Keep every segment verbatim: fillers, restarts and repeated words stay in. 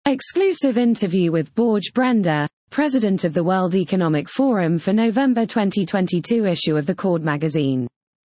Exclusive interview with Borge Brender, President of the World Economic Forum for November twenty twenty-two issue of the Cord magazine.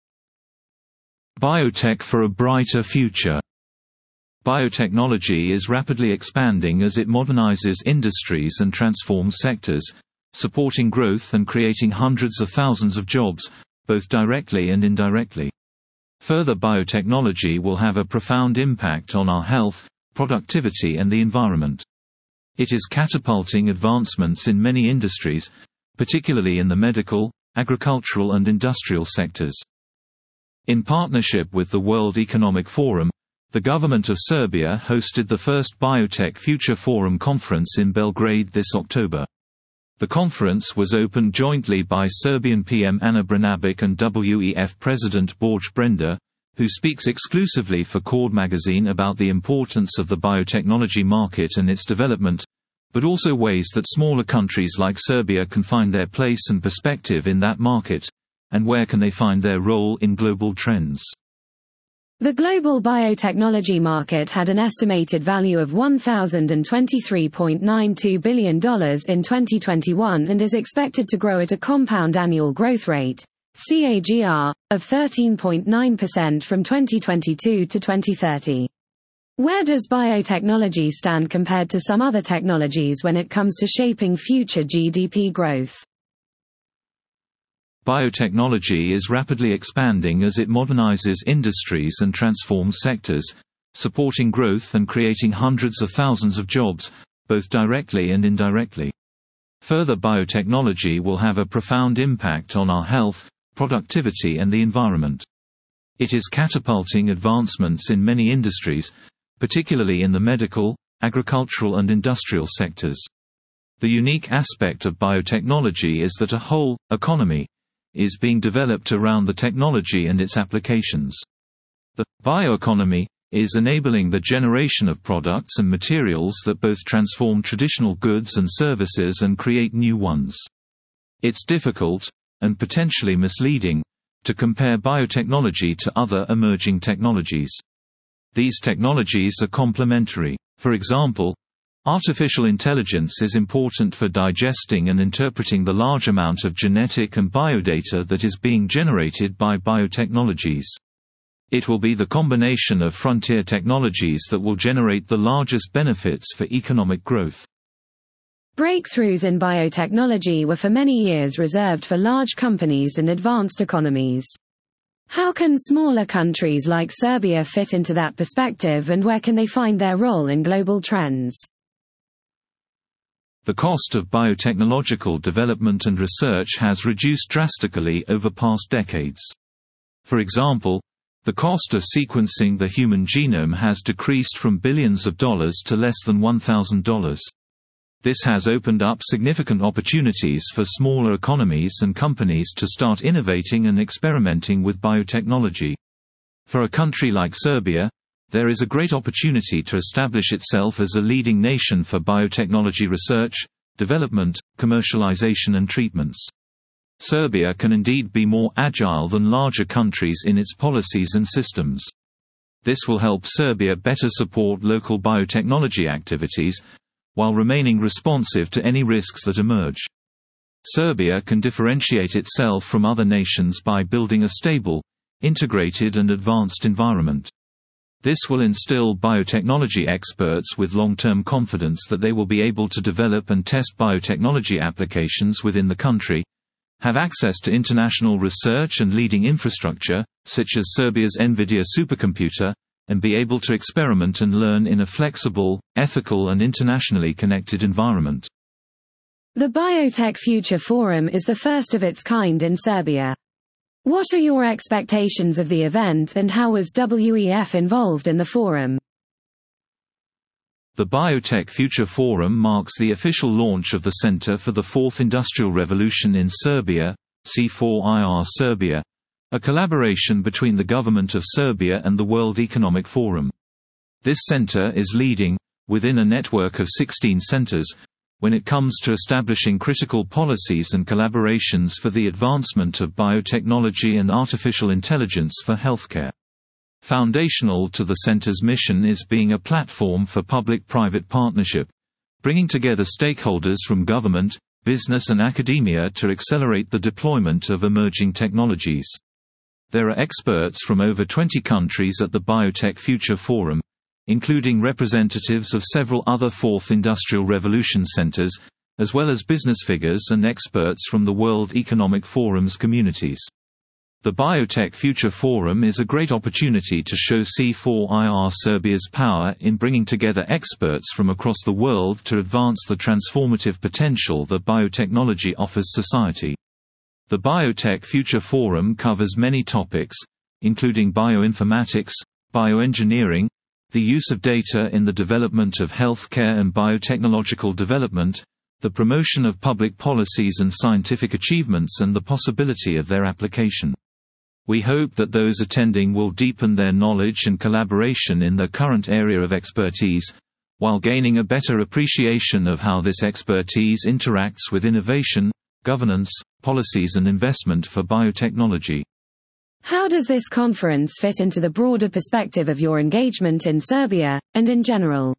Biotech for a brighter future. Biotechnology is rapidly expanding as it modernizes industries and transforms sectors, supporting growth and creating hundreds of thousands of jobs, both directly and indirectly. Further, biotechnology will have a profound impact on our health, productivity and the environment. It is catapulting advancements in many industries, particularly in the medical, agricultural and industrial sectors. In partnership with the World Economic Forum, the government of Serbia hosted the first Biotech Future Forum conference in Belgrade this October. The conference was opened jointly by Serbian P M Ana Brnabic and W E F President Borge Brender, who speaks exclusively for Cord magazine about the importance of the biotechnology market and its development, but also ways that smaller countries like Serbia can find their place and perspective in that market, and where can they find their role in global trends. The global biotechnology market had an estimated value of one thousand twenty-three point nine two billion dollars in twenty twenty-one and is expected to grow at a compound annual growth rate C A G R, of thirteen point nine percent from twenty twenty-two to twenty thirty. Where does biotechnology stand compared to some other technologies when it comes to shaping future G D P growth? Biotechnology is rapidly expanding as it modernizes industries and transforms sectors, supporting growth and creating hundreds of thousands of jobs, both directly and indirectly. Further, biotechnology will have a profound impact on our health, productivity and the environment. It is catapulting advancements in many industries, particularly in the medical, agricultural and industrial sectors. The unique aspect of biotechnology is that a whole economy is being developed around the technology and its applications. The bioeconomy is enabling the generation of products and materials that both transform traditional goods and services and create new ones. It's difficult, and potentially misleading, to compare biotechnology to other emerging technologies. These technologies are complementary. For example, artificial intelligence is important for digesting and interpreting the large amount of genetic and biodata that is being generated by biotechnologies. It will be the combination of frontier technologies that will generate the largest benefits for economic growth. Breakthroughs in biotechnology were for many years reserved for large companies and advanced economies. How can smaller countries like Serbia fit into that perspective, and where can they find their role in global trends? The cost of biotechnological development and research has reduced drastically over past decades. For example, the cost of sequencing the human genome has decreased from billions of dollars to less than one thousand dollars. This has opened up significant opportunities for smaller economies and companies to start innovating and experimenting with biotechnology. For a country like Serbia, there is a great opportunity to establish itself as a leading nation for biotechnology research, development, commercialization and treatments. Serbia can indeed be more agile than larger countries in its policies and systems. This will help Serbia better support local biotechnology activities, while remaining responsive to any risks that emerge. Serbia can differentiate itself from other nations by building a stable, integrated and advanced environment. This will instill biotechnology experts with long-term confidence that they will be able to develop and test biotechnology applications within the country, have access to international research and leading infrastructure, such as Serbia's NVIDIA supercomputer, and be able to experiment and learn in a flexible, ethical and internationally connected environment. The Biotech Future Forum is the first of its kind in Serbia. What are your expectations of the event, and how was W E F involved in the forum? The Biotech Future Forum marks the official launch of the Center for the Fourth Industrial Revolution in Serbia, C four I R Serbia, a collaboration between the government of Serbia and the World Economic Forum. This center is leading, within a network of sixteen centers, when it comes to establishing critical policies and collaborations for the advancement of biotechnology and artificial intelligence for healthcare. Foundational to the center's mission is being a platform for public-private partnership, bringing together stakeholders from government, business and academia to accelerate the deployment of emerging technologies. There are experts from over twenty countries at the Biotech Future Forum, including representatives of several other Fourth Industrial Revolution centers, as well as business figures and experts from the World Economic Forum's communities. The Biotech Future Forum is a great opportunity to show C four I R Serbia's power in bringing together experts from across the world to advance the transformative potential that biotechnology offers society. The Biotech Future Forum covers many topics, including bioinformatics, bioengineering, the use of data in the development of healthcare and biotechnological development, the promotion of public policies and scientific achievements and the possibility of their application. We hope that those attending will deepen their knowledge and collaboration in their current area of expertise, while gaining a better appreciation of how this expertise interacts with innovation, governance, policies and investment for biotechnology. How does this conference fit into the broader perspective of your engagement in Serbia, and in general?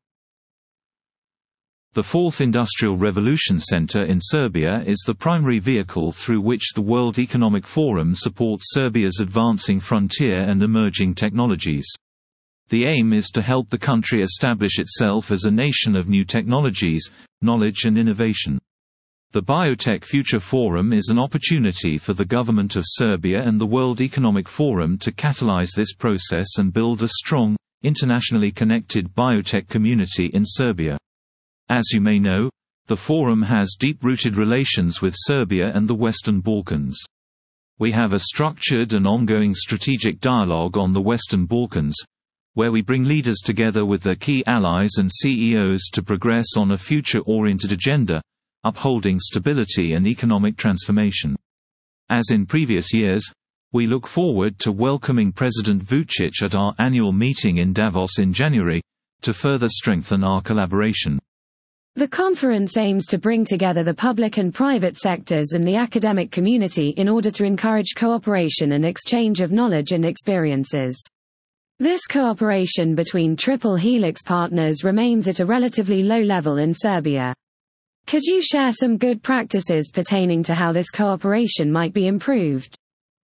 The Fourth Industrial Revolution Center in Serbia is the primary vehicle through which the World Economic Forum supports Serbia's advancing frontier and emerging technologies. The aim is to help the country establish itself as a nation of new technologies, knowledge and innovation. The Biotech Future Forum is an opportunity for the government of Serbia and the World Economic Forum to catalyze this process and build a strong, internationally connected biotech community in Serbia. As you may know, the Forum has deep-rooted relations with Serbia and the Western Balkans. We have a structured and ongoing strategic dialogue on the Western Balkans, where we bring leaders together with their key allies and C E Os to progress on a future-oriented agenda, upholding stability and economic transformation. As in previous years, we look forward to welcoming President Vučić at our annual meeting in Davos in January, to further strengthen our collaboration. The conference aims to bring together the public and private sectors and the academic community in order to encourage cooperation and exchange of knowledge and experiences. This cooperation between Triple Helix partners remains at a relatively low level in Serbia. Could you share some good practices pertaining to how this cooperation might be improved?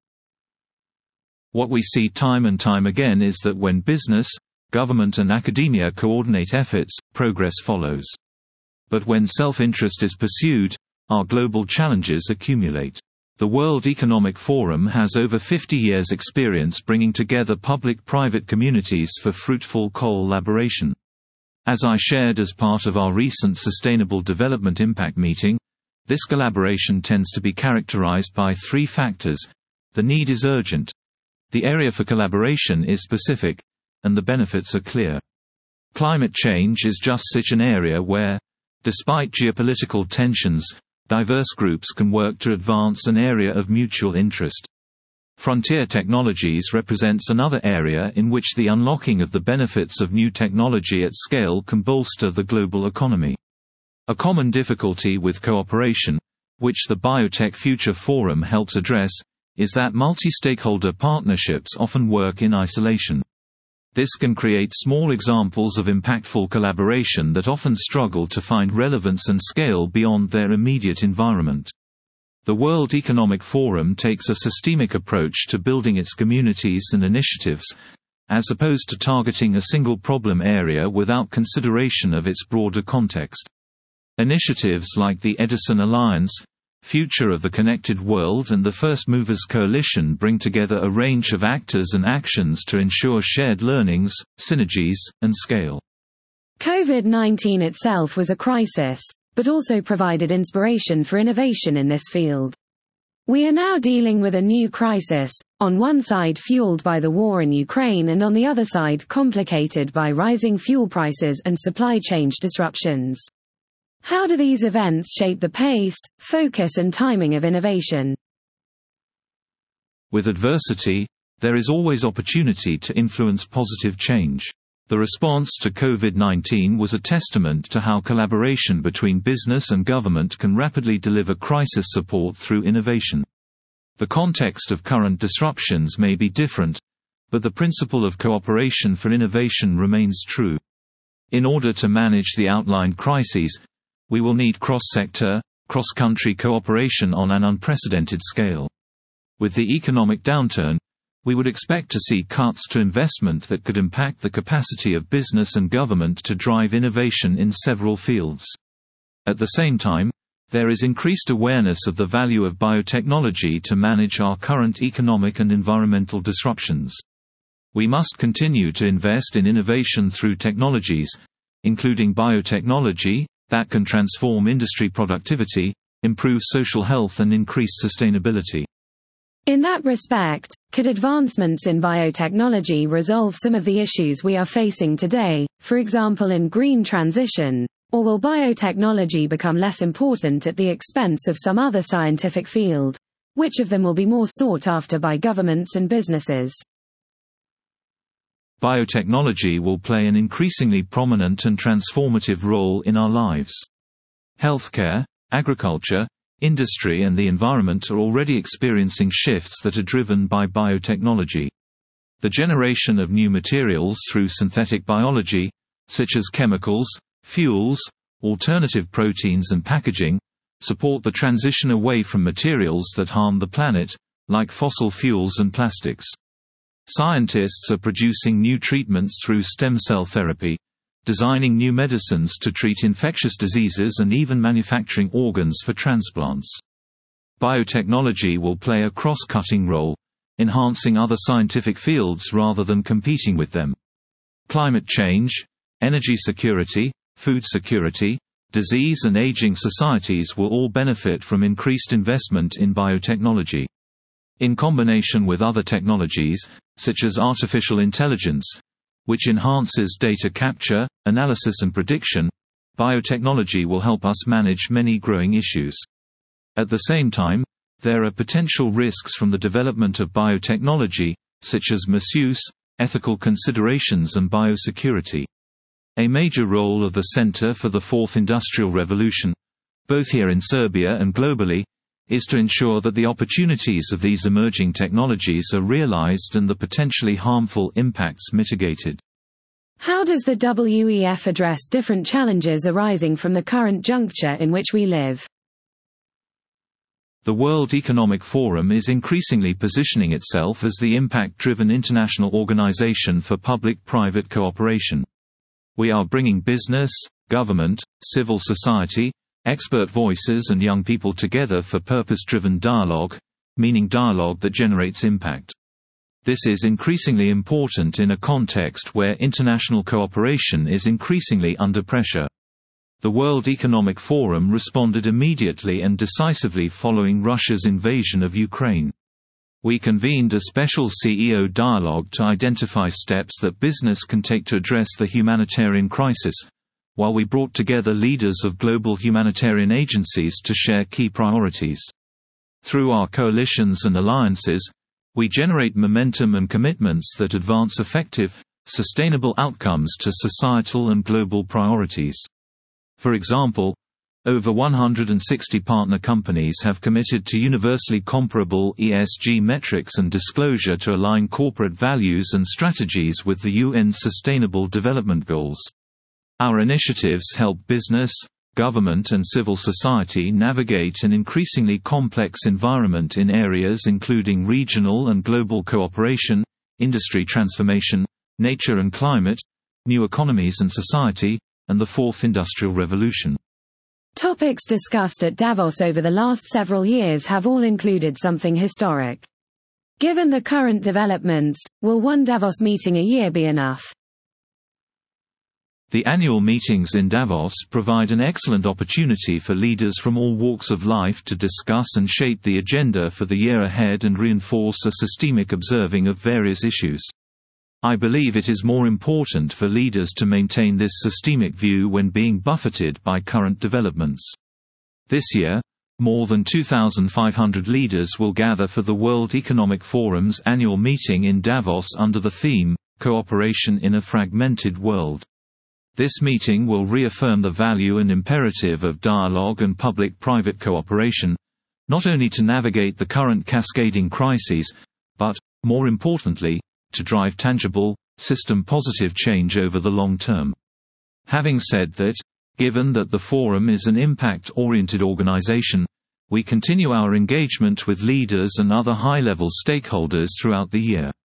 What we see time and time again is that when business, government and academia coordinate efforts, progress follows. But when self-interest is pursued, our global challenges accumulate. The World Economic Forum has over fifty years' experience bringing together public-private communities for fruitful collaboration. As I shared as part of our recent Sustainable Development Impact meeting, this collaboration tends to be characterized by three factors. The need is urgent, the area for collaboration is specific, and the benefits are clear. Climate change is just such an area where, despite geopolitical tensions, diverse groups can work to advance an area of mutual interest. Frontier technologies represents another area in which the unlocking of the benefits of new technology at scale can bolster the global economy. A common difficulty with cooperation, which the Biotech Future Forum helps address, is that multi-stakeholder partnerships often work in isolation. This can create small examples of impactful collaboration that often struggle to find relevance and scale beyond their immediate environment. The World Economic Forum takes a systemic approach to building its communities and initiatives, as opposed to targeting a single problem area without consideration of its broader context. Initiatives like the Edison Alliance, Future of the Connected World and the First Movers Coalition bring together a range of actors and actions to ensure shared learnings, synergies, and scale. COVID nineteen itself was a crisis, but also provided inspiration for innovation in this field. We are now dealing with a new crisis, on one side fueled by the war in Ukraine and on the other side complicated by rising fuel prices and supply chain disruptions. How do these events shape the pace, focus and timing of innovation? With adversity, there is always opportunity to influence positive change. The response to COVID nineteen was a testament to how collaboration between business and government can rapidly deliver crisis support through innovation. The context of current disruptions may be different, but the principle of cooperation for innovation remains true. In order to manage the outlined crises, we will need cross-sector, cross-country cooperation on an unprecedented scale. With the economic downturn, we would expect to see cuts to investment that could impact the capacity of business and government to drive innovation in several fields. At the same time, there is increased awareness of the value of biotechnology to manage our current economic and environmental disruptions. We must continue to invest in innovation through technologies, including biotechnology, that can transform industry productivity, improve social health and increase sustainability. In that respect, could advancements in biotechnology resolve some of the issues we are facing today, for example in green transition, or will biotechnology become less important at the expense of some other scientific field? Which of them will be more sought after by governments and businesses? Biotechnology will play an increasingly prominent and transformative role in our lives. Healthcare, agriculture, industry and the environment are already experiencing shifts that are driven by biotechnology. The generation of new materials through synthetic biology, such as chemicals, fuels, alternative proteins and packaging, support the transition away from materials that harm the planet, like fossil fuels and plastics. Scientists are producing new treatments through stem cell therapy, designing new medicines to treat infectious diseases and even manufacturing organs for transplants. Biotechnology will play a cross-cutting role, enhancing other scientific fields rather than competing with them. Climate change, energy security, food security, disease and aging societies will all benefit from increased investment in biotechnology. In combination with other technologies, such as artificial intelligence, which enhances data capture, analysis and prediction, biotechnology will help us manage many growing issues. At the same time, there are potential risks from the development of biotechnology, such as misuse, ethical considerations and biosecurity. A major role of the Center for the Fourth Industrial Revolution, both here in Serbia and globally, is to ensure that the opportunities of these emerging technologies are realized and the potentially harmful impacts mitigated. How does the W E F address different challenges arising from the current juncture in which we live? The World Economic Forum is increasingly positioning itself as the impact-driven international organization for public-private cooperation. We are bringing business, government, civil society, expert voices and young people together for purpose-driven dialogue, meaning dialogue that generates impact. This is increasingly important in a context where international cooperation is increasingly under pressure. The World Economic Forum responded immediately and decisively following Russia's invasion of Ukraine. We convened a special C E O dialogue to identify steps that business can take to address the humanitarian crisis, while we brought together leaders of global humanitarian agencies to share key priorities. Through our coalitions and alliances, we generate momentum and commitments that advance effective, sustainable outcomes to societal and global priorities. For example, over one hundred sixty partner companies have committed to universally comparable E S G metrics and disclosure to align corporate values and strategies with the U N Sustainable Development Goals. Our initiatives help business, government and civil society navigate an increasingly complex environment in areas including regional and global cooperation, industry transformation, nature and climate, new economies and society, and the Fourth Industrial Revolution. Topics discussed at Davos over the last several years have all included something historic. Given the current developments, will one Davos meeting a year be enough? The annual meetings in Davos provide an excellent opportunity for leaders from all walks of life to discuss and shape the agenda for the year ahead and reinforce a systemic observing of various issues. I believe it is more important for leaders to maintain this systemic view when being buffeted by current developments. This year, more than two thousand five hundred leaders will gather for the World Economic Forum's annual meeting in Davos under the theme, Cooperation in a Fragmented World. This meeting will reaffirm the value and imperative of dialogue and public-private cooperation, not only to navigate the current cascading crises, but, more importantly, to drive tangible, system-positive change over the long term. Having said that, given that the Forum is an impact-oriented organization, we continue our engagement with leaders and other high-level stakeholders throughout the year.